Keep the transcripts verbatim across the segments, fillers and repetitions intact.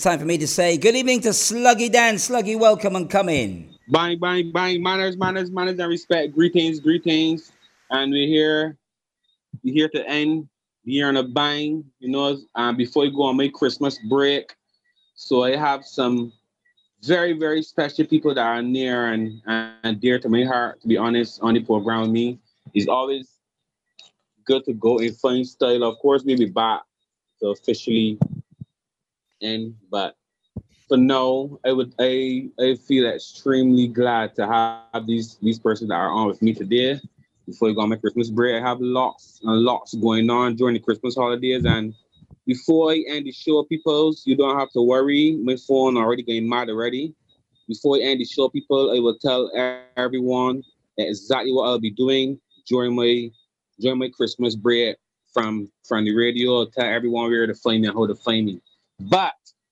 time for me to say good evening to Sluggy Dan. Sluggy, welcome and come in. Bang, bang, bang. Manners, manners, manners, and respect. Greetings, greetings. And we're here. We're here to end the year on a bang. You know, um, before you go on my Christmas break. So I have some very, very special people that are near and, and dear to my heart, to be honest, on the program with me. It's always good to go in fun style. Of course, we'll be back to officially end, but for now, I would I I feel extremely glad to have these these persons that are on with me today. Before you go on my Christmas break, I have lots and lots going on during the Christmas holidays. And before I end the show, peoples, you don't have to worry. My phone already getting mad already. Before I end the show, people, I will tell everyone exactly what I'll be doing during my during my Christmas break from from the radio. I'll tell everyone where to find me and how to find me. But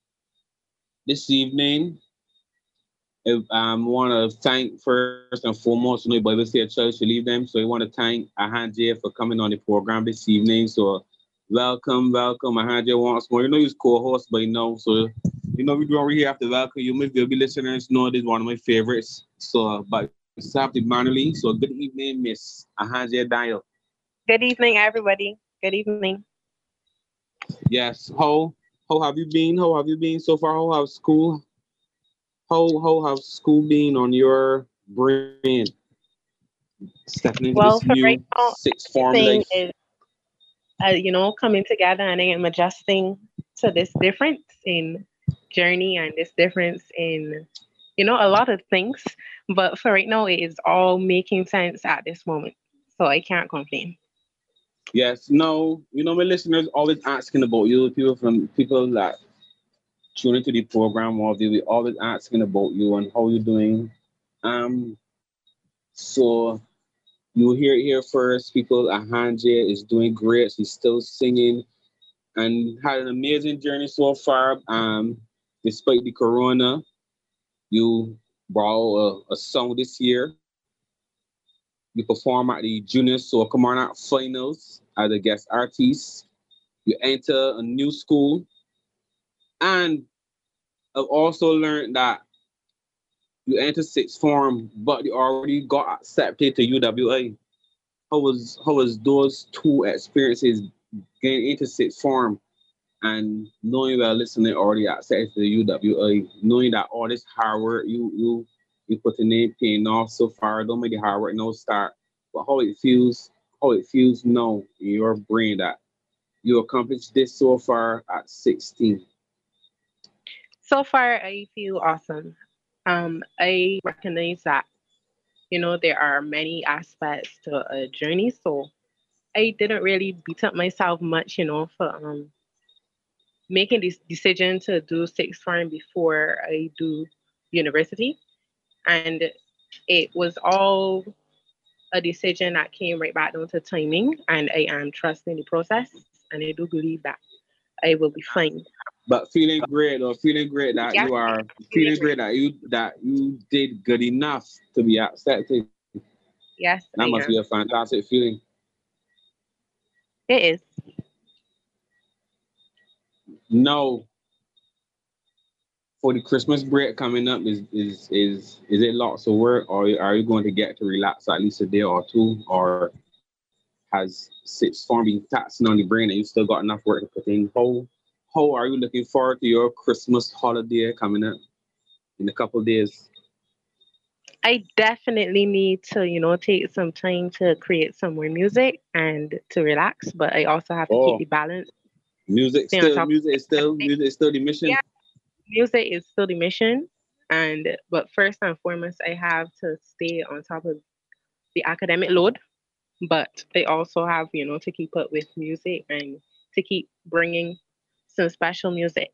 this evening, I um, want to thank first and foremost, you know, Bible say a child should leave them. So I want to thank Ahanje for coming on the program this evening. So welcome, welcome, Ahanje once more. You know, he's co-host by now. So, you know, we don't really have to welcome you. Maybe you'll be listeners know this is one of my favorites. So, but it's have Manually. So good evening, Miss Ahanje Daniel. Good evening, everybody. Good evening. Yes. How how have you been? How have you been so far? How have school? How how have school been on your brain? Stepping into this Well, for new right now, sixth form everything life. is, uh, you know, coming together, and I am adjusting to this difference in journey and this difference in, you know, a lot of things. But for right now, it is all making sense at this moment. So I can't complain. Yes, no, you know, my listeners always asking about you. People from people that tune into the program, or they will always asking about you and how you're doing. Um, so you hear it here first. People, Ahanje is doing great. She's still singing and had an amazing journey so far. Um, despite the corona, you brought a, a song this year. You perform at the Junior Soca Monarch Finals as a guest artist. You enter a new school. And I've also learned that you enter sixth form, but you already got accepted to U W A. How was how was those two experiences getting into sixth form and knowing that listening already accepted to the U W A, knowing that all this hard work you you you put in name paying off so far, don't make the hard work no start. But how it feels, how it feels now in your brain that you accomplished this so far at sixteen. So far, I feel awesome. Um, I recognize that, you know, there are many aspects to a journey. So I didn't really beat up myself much, you know, for um making this decision to do sixth form before I do university. And it was all a decision that came right back down to timing. And I am trusting the process. And I do believe that I will be fine. But feeling great or feeling great that Yeah, you are feeling feeling great. great that you that you did good enough to be accepted. Yes, That I must be am. a fantastic feeling. It is. No, for the Christmas break coming up, is is is is it lots of work, or are you going to get to relax at least a day or two, or has sixth form been taxing on the brain and you still got enough work to put in? How how are you looking forward to your Christmas holiday coming up in a couple of days? I definitely need to, you know, take some time to create some more music and to relax, but I also have to keep Oh, the balance, music stay on still top. music is still music is still the Yeah, mission. music is still the mission. And but first and foremost, I have to stay on top of the academic load, but I also have, you know, to keep up with music and to keep bringing some special music.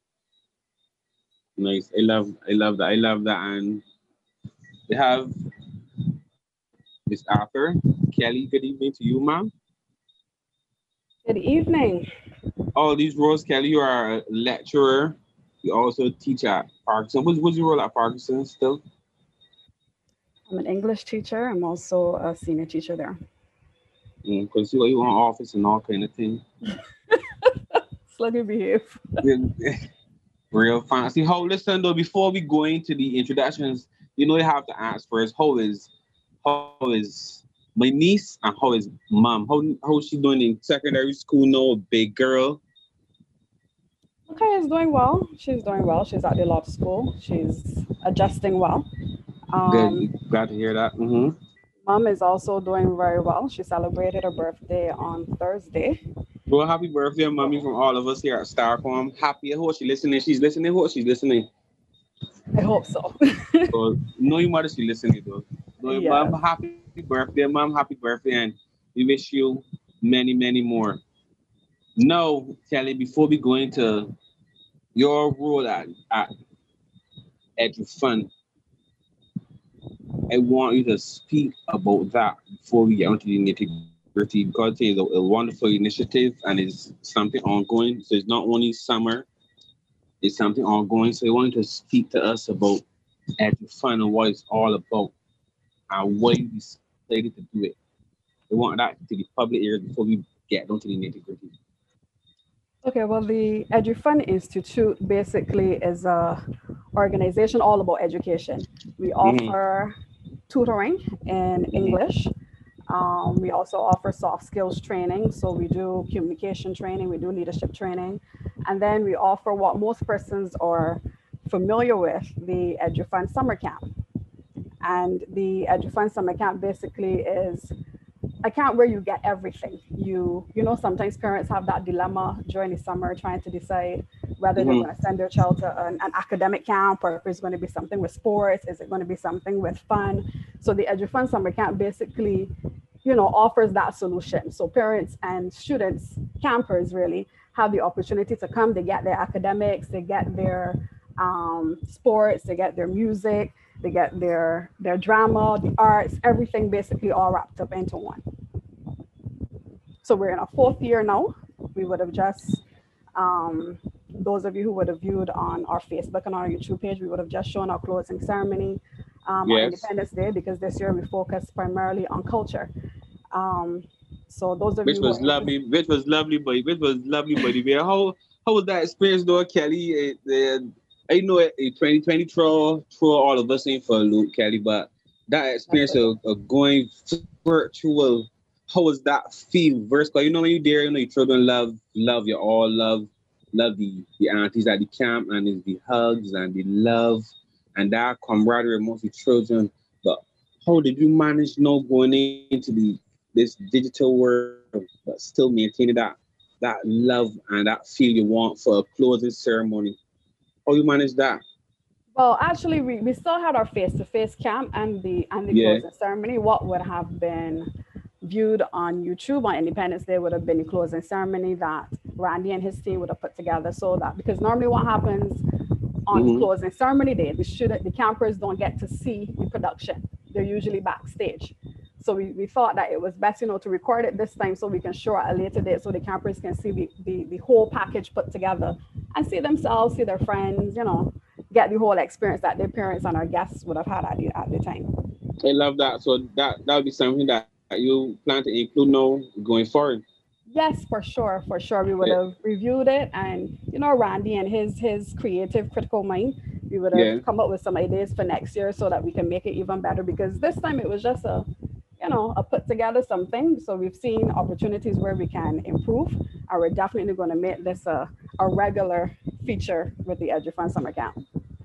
Nice. I love I love that. I love that. And we have Miss Arthur. Kelly, good evening to you, ma'am. Good evening. All these roles, Kelly, you are a lecturer. You also teach at Parkinson. What's, what's your role at Parkinson still? I'm an English teacher. I'm also a senior teacher there. Because you you on office and all kind of thing. Sluggy behave. Yeah. Real fancy. How listen though, before we go into the introductions, you know you have to ask first, how is how is my niece and how is mom? How how is she doing in secondary school now, big girl? Okay, is doing well. She's doing well. She's at the law school. She's adjusting well. Um, Good. Glad to hear that. Mm-hmm. Mom is also doing very well. She celebrated her birthday on Thursday. Well, happy birthday, mommy, from all of us here at Star Farm. Happy. I hope she's listening. She's listening. I hope she's listening. I hope so. So, know your mother, she's listening, though. Know your Yes. mom, happy birthday, mom. Happy birthday. And we wish you many, many more. Now, Kelly, before we go into your role at, at EduFund, I want you to speak about that before we get into the nitty-gritty, because it's a, a wonderful initiative and it's something ongoing. So it's not only summer, it's something ongoing. So I want you to speak to us about EduFund and what it's all about and why you decided to do it. I want that to the public ears before we get down to the nitty-gritty. Okay, well, the EduFund Institute basically is a organization all about education. We Mhm. offer tutoring in English. Um, we also offer soft skills training. So we do communication training, we do leadership training, and then we offer what most persons are familiar with, the EduFund Summer Camp. And the EduFund Summer Camp basically is a camp where you get everything. You, you know, sometimes parents have that dilemma during the summer trying to decide whether they're Mhm. going to send their child to an, an academic camp, or if it's going to be something with sports, is it going to be something with fun? So the EduFund Summer Camp basically, you know, offers that solution. So parents and students, campers really, have the opportunity to come. They get their academics, they get their um, sports, they get their music, they get their their drama, the arts, everything basically all wrapped up into one. So we're in our fourth year now. We would have just, um, those of you who would have viewed on our Facebook and our YouTube page, we would have just shown our closing ceremony um, on Yes. Independence Day, because this year we focused primarily on culture. Um, so those of Which you who was are lovely, which was lovely, but which was lovely, buddy. Bear. How how was that experience, though, Kelly? Uh, uh, I know it, it twenty twenty throw throw all of us in for a loop, Kelly, but that experience of, of going virtual, how was that feel? Versus, 'cause you know when you there, you know your children love love you all love love the the aunties at the camp, and it's the hugs and the love and that camaraderie amongst the children. But how did you manage, you know, going into the this digital world, but still maintaining that that love and that feel you want for a closing ceremony? How you manage that? Well, actually, we, we still had our face-to-face camp and the and the Yeah. closing ceremony. What would have been viewed on YouTube on Independence Day would have been the closing ceremony that Randy and his team would have put together. So that, because normally what happens on Mm-hmm. closing ceremony day, the student, the campers don't get to see the production. They're usually backstage. So we, we thought that it was best, you know, to record it this time so we can show at a later date so the campers can see the, the, the whole package put together and see themselves, see their friends, you know, get the whole experience that their parents and our guests would have had at the, at the time. I love that. So that that would be something that you plan to include now going forward. Yes, for sure, for sure. We would Yeah. have reviewed it, and you know, Randy and his his creative, critical mind, we would Yeah. have come up with some ideas for next year so that we can make it even better. Because this time it was just a, you know, a put together something. So we've seen opportunities where we can improve, and we're definitely going to make this a a regular feature with the EduFund Summer Camp.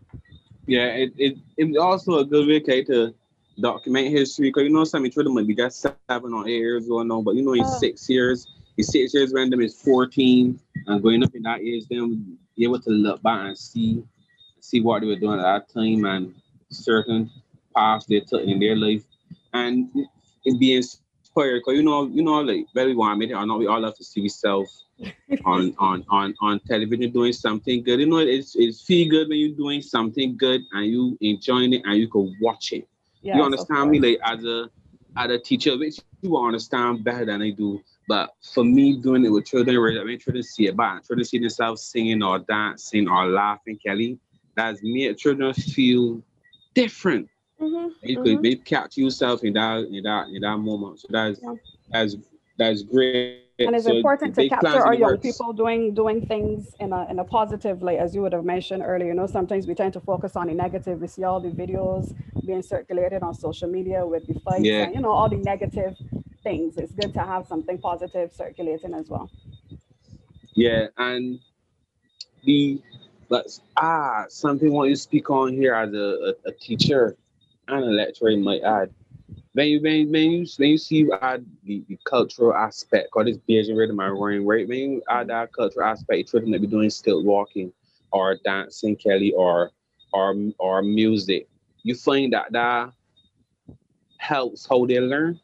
Yeah, it, it it's also a good way, Kate, to document history. Because you know, some children might be just seven or eight years old now, but you know, in Uh, six years, in six years when them is fourteen and going up in that age, then be able to look back and see see what they were doing at that time and certain paths they took in their life, and it be inspired. Because you know, you know, like whether we want to admit it or not, we all love to see ourselves on on on on television doing something good. You know, it's it's feel good when you're doing something good and you enjoying it and you can watch it. You yes, of understand me? course. Like as a as a teacher, which you will understand better than I do. But for me, doing it with children, where I mean, children see it back, children see themselves singing or dancing or laughing, Kelly. That's me. Children feel different. Mhm, You could mhm. maybe catch yourself in that in that in that moment. So that's Yeah. that's that's great. And it's so important to big capture plans in our the young works. people doing doing things in a in a positive light, as you would have mentioned earlier. You know, sometimes we tend to focus on the negative. We see all the videos being circulated on social media with the fights Yeah, and you know all the negative things. It's good to have something positive circulating as well. yeah, and the but ah something I want you to speak on here as a, a, a teacher and a lecturer in my add. When you when, when you when you see you add the, the cultural aspect or this Bayesian rhythm and roaring right, when you add Mhm. that cultural aspect, children that be doing stilt walking or dancing, Kelly, or or or music, you find that that helps how they learn.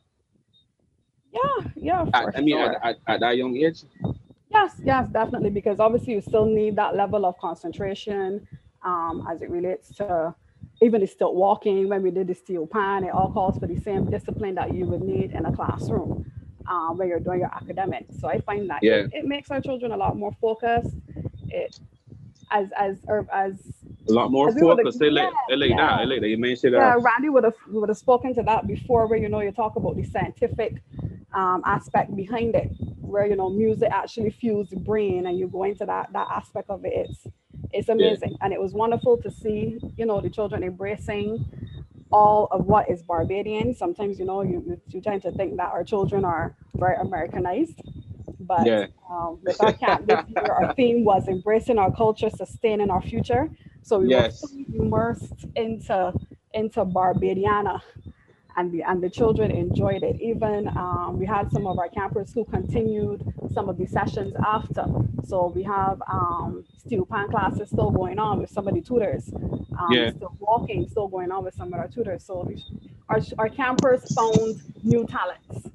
Yeah, yeah, At, for I mean, at, sure. at, at that young age. Yes, yes, definitely, because obviously you still need that level of concentration um, as it relates to even the still walking. When we did the steel pan, it all calls for the same discipline that you would need in a classroom um, when you're doing your academics. So I find that Yeah, it, it makes our children a lot more focused. It as as or as a lot more as we would focus. They yeah like they like that. yeah They like that. You mentioned yeah, that. Randy would have would have spoken to that before, where you know you talk about the scientific um, aspect behind it, where you know music actually fuels the brain, and you go into that that aspect of it. It's it's Yeah, amazing, and it was wonderful to see you know the children embracing all of what is Barbadian. Sometimes you know you you, you tend to think that our children are very Americanized, but yeah, um, with our camp this year, our theme was embracing our culture, sustaining our future. So we were yes. fully immersed into into Barbadiana, and the and the children enjoyed it. Even um, we had some of our campers who continued some of the sessions after. So we have um, steel pan classes still going on with some of the tutors. Um, Yeah, still walking, still going on with some of our tutors. So our, our campers found new talents,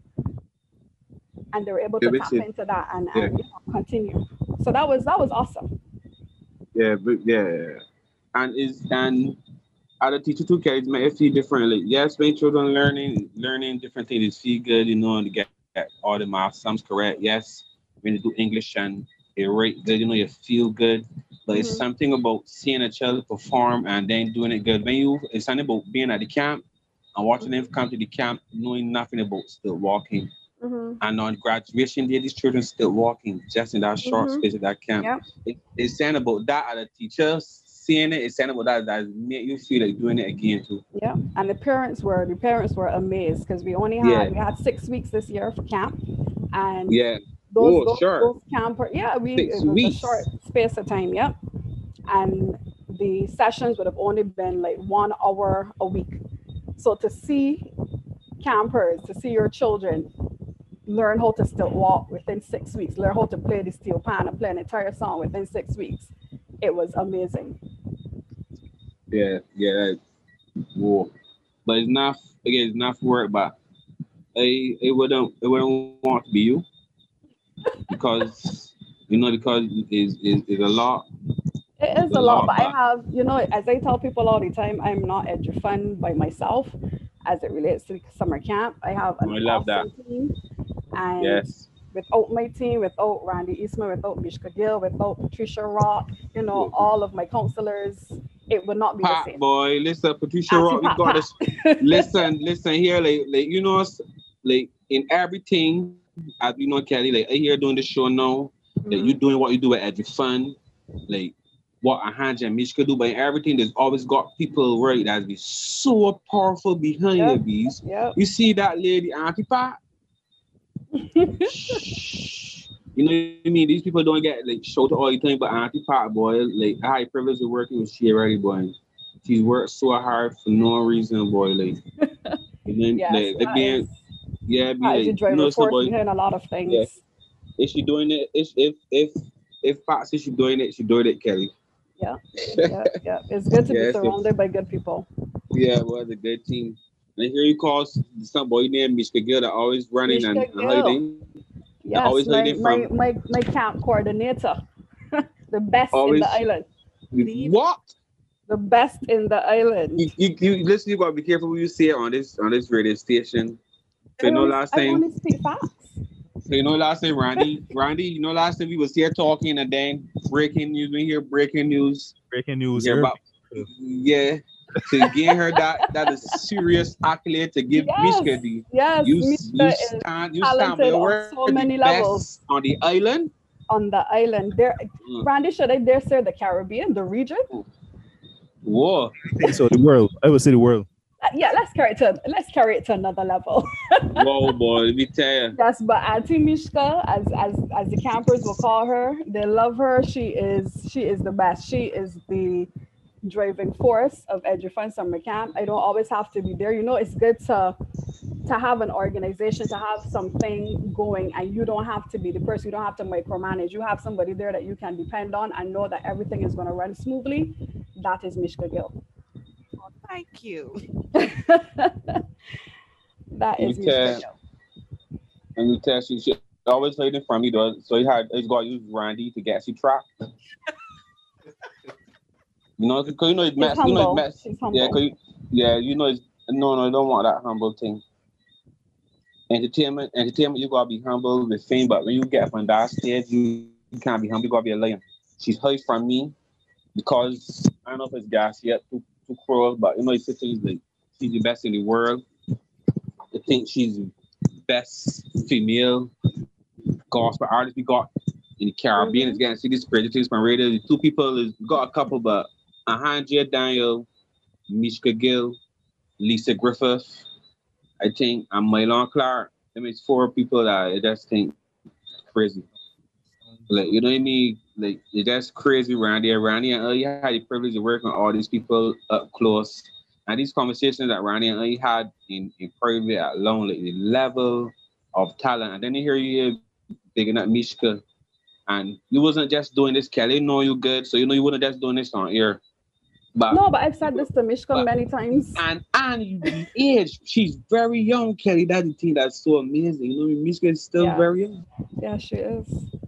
and they were able yeah, to which tap is into that and, yeah, and you know, continue. So that was that was awesome. yeah, but yeah, and is and other teacher too carries may feel differently. Yes, when children learning learning different things, it feel good, you know, to get all the math sums correct. Yes, when you do English and they rate good, you know, you feel good. But it's Hmm. something about seeing a child perform and then doing it good. When you it's something about being at the camp and watching them come to the camp, knowing nothing about still walking. Hmm. And on graduation day, these children still walking just in that short Hmm. space of that camp. Yep. It, it's saying about that at the teacher seeing it, it's saying about that that made you feel like doing it again too. Yep. And the parents were the parents were amazed because we only had Yeah, we had six weeks this year for camp, and yeah. those Oh, those sure. those camper yeah we Six it was a short weeks. space of time. Yep. And the sessions would have only been like one hour a week. So to see campers, to see your children learn how to still walk within six weeks, learn how to play the steel pan and play an entire song within six weeks. It was amazing. Yeah, yeah. Whoa. But it's not again. It's not for work. But I, it wouldn't, it wouldn't want to be you because you know because is is is a lot. It It's is a a lot, lot. but I But have, you know, as I tell people all the time, I'm not edufund by myself as it relates to summer camp. I have an I love that. awesome team, and Yes. without my team, without Randy Eastman, without Mishka Gill, without Patricia Rock, you know, Yeah. all of my counselors, it would not be the Pat same. boy, listen, Patricia Auntie Rock, we Pat got Pat. this. Listen, listen here, like, like you know, us, like in everything, as you know, Kelly, like I here doing the show now, that you Mhm. doing what you do at Edgy Fun, like what Ahanja and Mishka do, but in everything, there's always got people right that be so powerful behind the Yep. bees. Yep. You see that lady, Auntie Pat? You know what I mean? These people don't get like showed all the time, but Auntie Pat, boy, like I had the privilege of working with she already, boy. She's worked so hard for no reason, boy. Like, and then Yes, like they that is being, yeah, be that is the like, you driver know, force somebody, behind a lot of yeah. things. Is she doing it? If if if if Pat says she doing it, she doing it, Kelly. Yeah. Yeah. Yeah. It's good to be Yes, yes, surrounded by good people. yeah, it was a good team. And here you call some boy named Mister Gill that always running and, Mishka and Gill. hiding, and always Yes, hiding my from my my my camp coordinator, the best in the always island, what? the best in the island. You, you, you listen. You gotta be careful what you say on this on this radio station. So I you know, only last I time, only speak facts. so you know, last time, Randy, Randy, you know, last time we was here talking, and then breaking news. We hear breaking news. Breaking We news hear here. about yeah, to give her that that is serious accolade to give Yes, Mishka the yes, you Mishka you is stand you stand by talented the on word so the many levels best on the island. on the island. There, Mm. Randy, should I dare say the Caribbean, the region? Whoa. I think so. The world. I would say the world. Uh, yeah, let's carry it to let's carry it to another level. Whoa, boy, let me tell you. Yes, but Auntie Mishka, as as as the campers will call her, they love her. She is she is the best. She is the driving force of EduFund Summer Camp. I don't always have to be there. You know, it's good to to have an organization, to have something going, and you don't have to be the person. You don't have to micromanage. You have somebody there that you can depend on and know that everything is going to run smoothly. That is Mishka Gill. Thank you. That Let me is Mishka tell Gill. let me tell you, she always played in front of me though. So he had he's got to use Randy to get she trapped. You know, because you know it's She's mess. You know it's humble. mess. She's Yeah, humble. cause you, yeah, you know it's no, no, I don't want that humble thing. Entertainment, entertainment, you gotta be humble with fame, but when you get up on that stage, you, you can't be humble. You gotta be a lion. She's heard from me because I don't know if it's gas yet, too too cruel, but you know, it's just like she's the best in the world. I think she's the best female gospel artist we got in the Caribbean. Mhm. It's getting see this prejudice from radio. The two people is we got a couple, but Alejandra Daniel, Mishka Gill, Lisa Griffith, I think, and Mylon Clark. That makes four people that I just think crazy. Like, you know what I mean? Like, it's just crazy around there. Randy and I had the privilege of working with all these people up close. And these conversations that Randy and I had in, in private alone, like the level of talent. And then you hear you here bigging up Mishka. And you wasn't just doing this, Kelly. Know you good. So, you know, you wasn't just doing this on air. But No, but I've said this to Mishka but many times. and and the age, she's very young, Kelly. That's the thing that's so amazing. You know, Mishka is still Yeah. very young. Yeah, she is.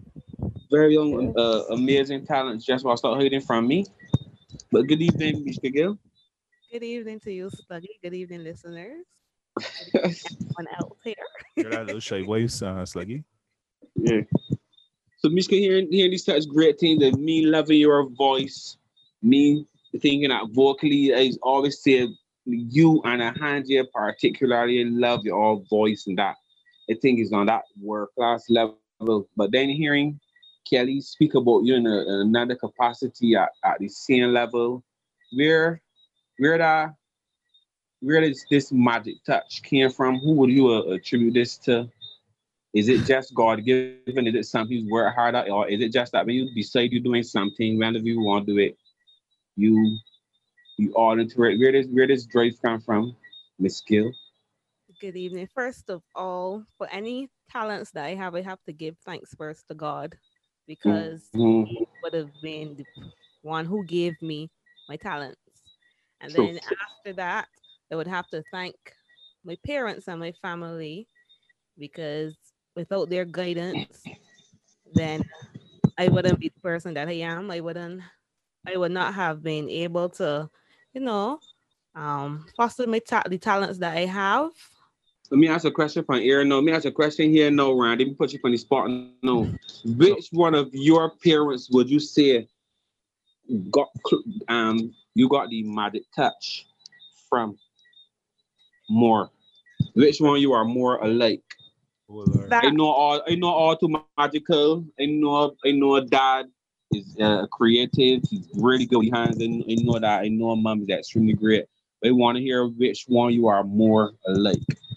Very She young, is. uh, amazing talent. Just what I start hearing from me. But good evening, Mishka Gill. Good evening to you, Sluggy. Good evening, listeners. Good evening, everyone else here. You're that little shy voice, uh, Sluggy. Yeah. So Mishka, hearing hearing these such great things, that me loving your voice, me thinking that vocally, I always say you and Alejandra particularly love your voice, and that I think is on that world class level. But then hearing Kelly speak about you in a, another capacity at, at the same level, where where that where does this magic touch came from? Who would you uh, attribute this to? Is it just God given? Is it something you work hard at, or is it just that when you decide you're doing something, whenever you want to do it, you you all into it? Where does where does drive come from, Miss Gill? Good evening. First of all, for any talents that I have, I have to give thanks first to God because Mhm. He would have been the one who gave me my talents. And True. then after that, I would have to thank my parents and my family because without their guidance, then I wouldn't be the person that I am. I wouldn't I would not have been able to, you know, um foster my ta- the talents that I have. Let me ask a question from here. No, let me ask a question here. No, Randy, let me put you on the spot. No, which one of your parents would you say got cl- um you got the magic touch from more? Which one you are more alike? Oh, Lord. I That know all. I know all too magical. I know. I know dad is uh, creative. He's really good with hands. And I know that. I know mom is extremely great. But I want to hear which one you are more alike.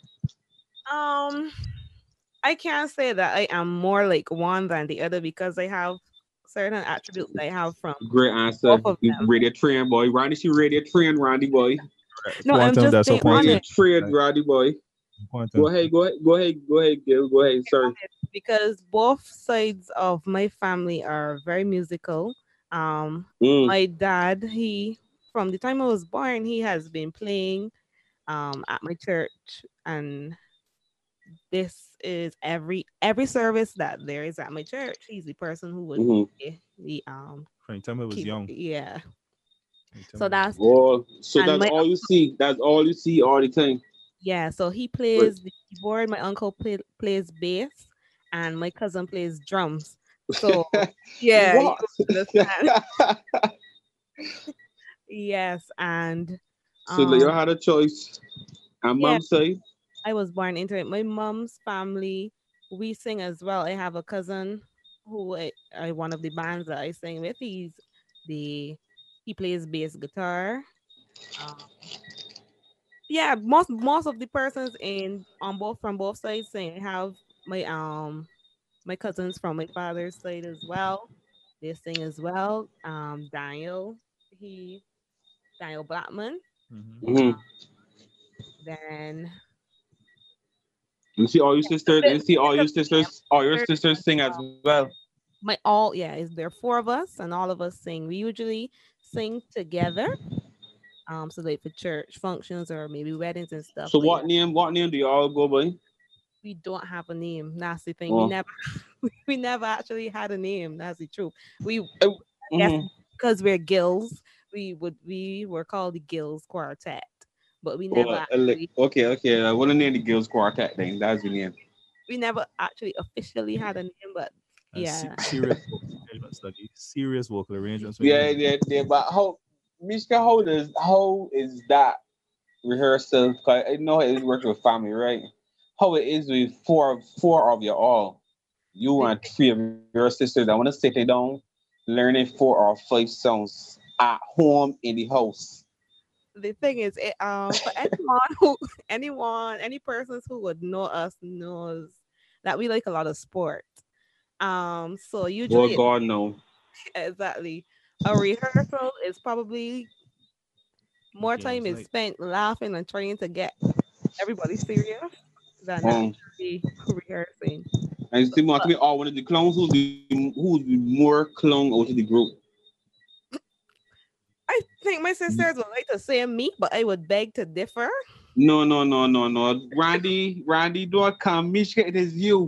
um I can't say that I am more like one than the other because I have certain attributes I have from Great both answer. of You them. radio train boy. Randy, she radio train. Randy boy. No, I'm Quantum, just that's a being Radio quantum. honest. train. Randy boy. Go Quantum. ahead. Go ahead. Go ahead. Go ahead. Gil. Go ahead. Sorry. Because both sides of my family are very musical. Um, Mm. my dad, he from the time I was born, he has been playing um at my church, and this is every every service that there is at my church. He's the person who would Mm-hmm. play the um From the time I was keyboard. young. Yeah. From the time So I was that's Oh, so and that's my all you see. That's all you see all the time. yeah. So he Wait. plays the keyboard. My uncle play, plays bass, and my cousin plays drums. So yeah, you What? understand. Yes, and So like, you Um, had a choice. And yeah, mom say, I was born into it. My mom's family, we sing as well. I have a cousin who I, I one of the bands that I sing with. He's the he plays bass guitar. Um, yeah, most most of the persons in on both from both sides sing. I have my um my cousins from my father's side as well. They sing as well. Um, Daniel, he Daniel Blackman. Mm-hmm. Uh, mm-hmm. then You see all your sisters, bit, and see all bit your of them, sisters, all your sisters sisters as sing as well. well. My all yeah, is there four of us and all of us sing. We usually sing together. Um, so like for church functions or maybe weddings and stuff. So But yeah, what name, what name do y'all go by? we don't have a name. That's the thing. We Oh, never we never actually had a name. That's the truth. We I guess mm-hmm. because we're gills, we would we were called the Gills Quartet, but we never Oh, ele- actually okay, okay. I want to name the girls quartet then. That's the name. we never actually officially had a name. But And se- yeah, serious vocal arrangements, like serious vocal arrangements. When you Yeah, hear yeah, yeah. But how, Mishka, how does how is that rehearsal? Cause I know it is working with family, right? How it is with four four of you all, you the and three of your sisters. I want to sit down, learning four or five songs at home in the house. the thing is, it, um, for anyone who, anyone, any persons who would know us knows that we like a lot of sport. Um, so Oh usually, it, God, no. exactly, a rehearsal is probably more time games is like spent laughing and trying to get everybody serious than Um, actually rehearsing. and you So, see, more to but me, all one of the clowns who's the who's the more clown out of the group. I think my sisters would like to say me, but I would beg to differ. No, no, no, no, no. Randy, Randy, don't come. Mishka, it is you.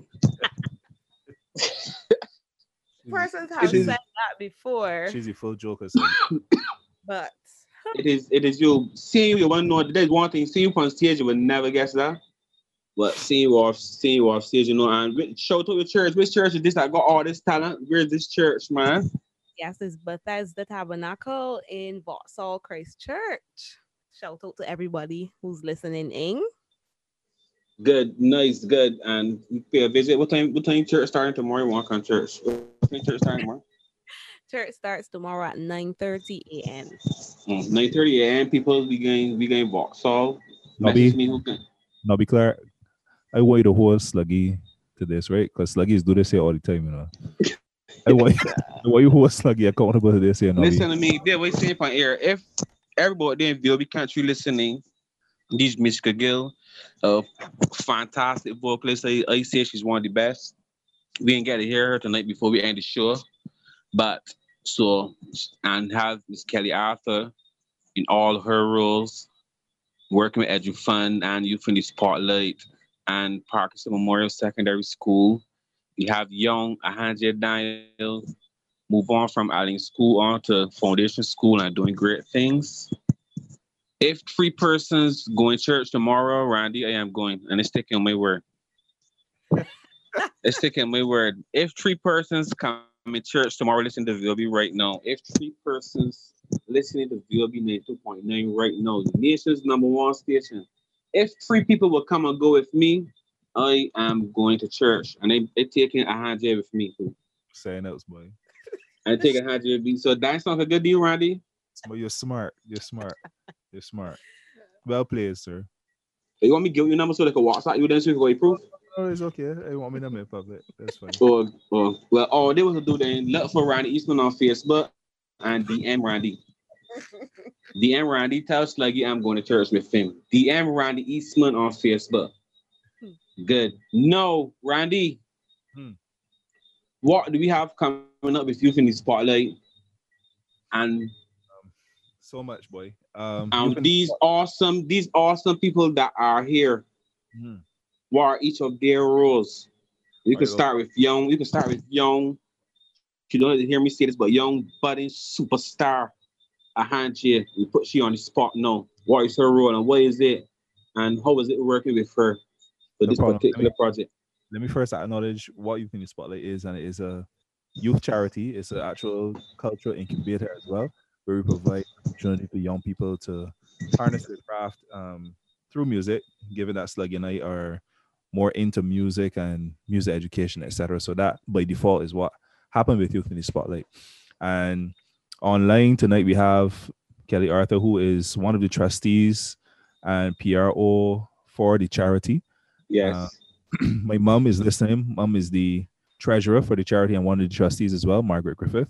she's, Persons It have is. she's, said that before, she's a full joker. So but It is. It is you. Seeing you, you want to know. There's one thing. Seeing you on stage, you would never guess that. But seeing you off, seeing you off stage, you know, and which- show to your church. Which church is this that got all this talent? Where's this church, man? yes, it's Bethesda Tabernacle in Vauxhall Christchurch. Shout out to everybody who's listening in. Good, nice, good. And you pay a visit. What time? What time church starting tomorrow? You want to come church? What time church starting tomorrow? Church starts tomorrow at nine thirty a m. Mm, nine thirty a m. People be going, be going Vauxhall. Message Nobby, me who can. Nobby Clark, I want you to hold Sluggy to this, right? Because Sluggies do this here all the time, you know. I want, I want you to hold Sluggy accountable to this here, Nobby. Listen to me. They're waiting for air. If everybody in Vilby country listening, this Mishka Gill, a fantastic vocalist. I, I say she's one of the best. We didn't get to hear her tonight before we end the show. But so, and have Miss Kelly Arthur in all her roles, working with Edu Fund and Youth in the Spotlight and Parkinson Memorial Secondary School. We have young Ahanja Daniel, move on from Allen School on to Foundation School and doing great things. If three persons go in church tomorrow, Randy, I am going, and it's taking my word. It's taking my word. If three persons come in church tomorrow, listen to V O B right now. If three persons listening to V O B ninety-two point nine right now, the nation's number one station. If three people will come and go with me, I am going to church, and they they taking a hundred with me too. Saying else, boy. I take a hundred with me. So that sounds like a good deal, Randy. But you're smart. You're smart. You're smart. Well played, sir. You want me to give you your number so they can WhatsApp you then so you can go proof? Oh, it's okay. I want me to make public. That's fine. Or, or well, all they want to do then look for Randy Eastman on Facebook and D M Randy. D M Randy, tell Sluggy I'm going to church with him. D M Randy Eastman on Facebook. Good. No, Randy. Hmm. What do we have coming up with Youth in the Spotlight? And Um, so much, boy. Um, um, you can- these awesome, these awesome people that are here. Mhm. What are each of their roles? You can Right, start with young. You can start with young. You don't have to hear me say this, but young budding superstar. A hand here. We put she on the spot now. What is her role and what is it? And how is it working with her for No this problem. particular project? Let me first acknowledge what Youth in the Spotlight is, and it is a youth charity. It's an actual cultural incubator as well, where we provide opportunity for young people to harness their craft um, through music, given that Sluggy and I are more into music and music education, et cetera. So that by default is what happened with Youth in the Spotlight. And online tonight we have Kelly Arthur, who is one of the trustees and P R O for the charity. Yes. Uh, my mom is listening. Mom is the treasurer for the charity and one of the trustees as well, Margaret Griffith.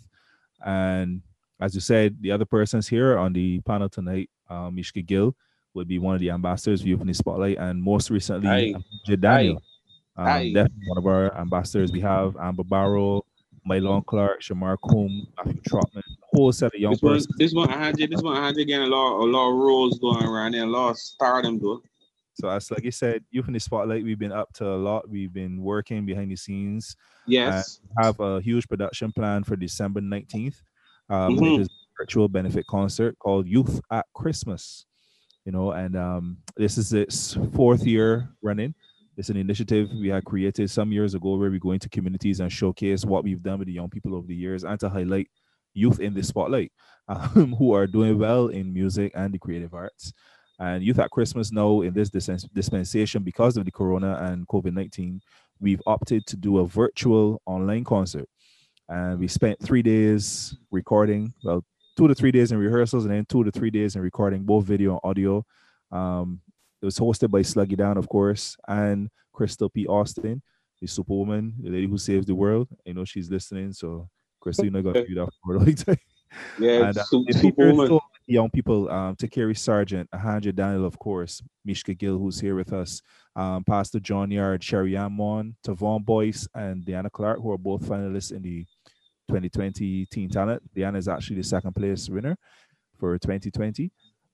And as you said, the other persons here on the panel tonight, um, Mishka Gill would be one of the ambassadors of Youth in the Spotlight, and most recently, Aye. Amja Daniel, um, Aye. definitely one of our ambassadors. We have Amber Barrow, Mylon Clark, Shamar Coombe, Matthew Trotman, a whole set of young This one, persons. this one, I had this one, I had getting a lot, a lot of roles going around there, a lot of stardom though. So as like I said, Youth in the Spotlight, we've been up to a lot. We've been working behind the scenes. Yes. And have a huge production plan for December nineteenth. Um, Mhm. It is a virtual benefit concert called Youth at Christmas. You know, and um, this is its fourth year running. It's an initiative we had created some years ago where we go into communities and showcase what we've done with the young people over the years and to highlight youth in the spotlight um, who are doing well in music and the creative arts. And Youth at Christmas now in this dis- dispensation, because of the corona and COVID nineteen, we've opted to do a virtual online concert. And we spent three days recording, well, two to three days in rehearsals and then two to three days in recording both video and audio. Um, it was hosted by Sluggy Down, of course, and Crystal P. Austin, the superwoman, the lady who saves the world. I know she's listening, so Crystal, you're not going to do that for a long time. Yeah, And uh, su- it features superwoman. so many young people, um, Takeri Sargent, Ahanja Daniel, of course, Mishka Gill, who's here with us, um, Pastor John Yard, Sherry Amon, Tavon Boyce, and Deanna Clark, who are both finalists in the twenty twenty Teen Talent. Deanna is actually the second place winner for twenty twenty.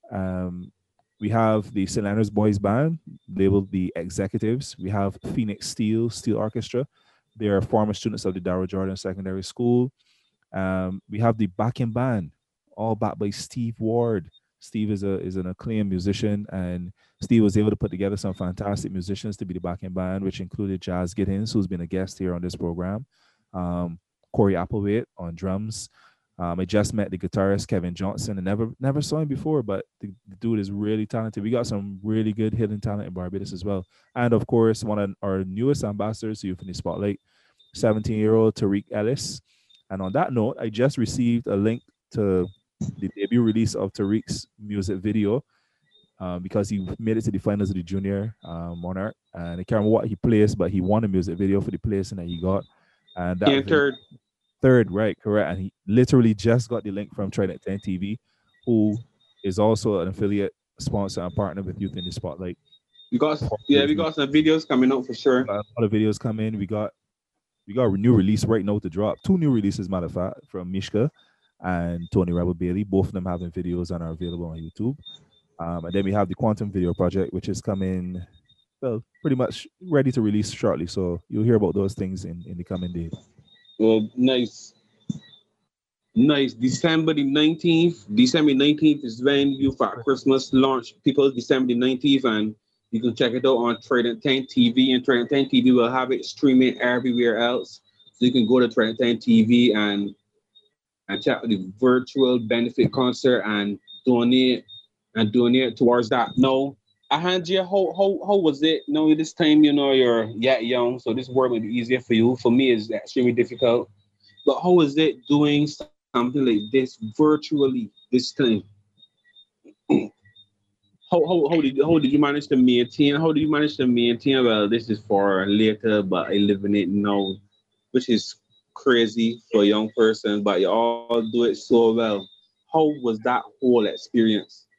Um, we have the Saint Leonard's Boys Band, labeled the Executives. We have Phoenix Steel, Steel Orchestra. They are former students of the Darrell Jordan Secondary School. Um, we have the backing band, all backed by Steve Ward. Steve is a is an acclaimed musician, and Steve was able to put together some fantastic musicians to be the backing band, which included Jazz Giddens, who's been a guest here on this program, um, Corey Applewaite on drums. Um, I just met the guitarist Kevin Johnson, and never never saw him before, but the, the dude is really talented. We got some really good hidden talent in Barbados as well, and of course, one of our newest ambassadors to Youth in the Spotlight, seventeen-year-old Tariq Ellis. And on that note, I just received a link to the debut release of Tariq's music video um, because he made it to the finals of the Junior uh, Monarch. And I can't remember what he placed, but he won a music video for the placing that he got. And that He video- entered. third, right, correct. And he literally just got the link from Trident ten T V, who is also an affiliate, sponsor, and partner with Youth in the Spotlight. We got, yeah, we got some videos coming out for sure. We got a lot of videos coming. We got we got a new release right now to drop. Two new releases, matter of fact, from Mishka and Tony Rebel Bailey. Both of them having videos and are available on YouTube. Um, and then we have the Quantum Video Project, which is coming, well, pretty much ready to release shortly. So you'll hear about those things in, in the coming days. Well, nice. Nice. December the nineteenth. December nineteenth is when Youth at Christmas launch. People, December the nineteenth, and you can check it out on Trident ten T V, and Trident ten T V will have it streaming everywhere else. So you can go to Trident ten T V and and check out the virtual benefit concert and donate and donate towards that. No, Ahanjia, how how how was it? No, this time you know you're yet young, so this work will be easier for you. For me, it's extremely difficult. But how is it doing something like this virtually this time? How, how, how, did, how did you manage to maintain? How did you manage to maintain? Well, this is for later, but I live in it now, which is crazy for a young person, but you all do it so well. How was that whole experience?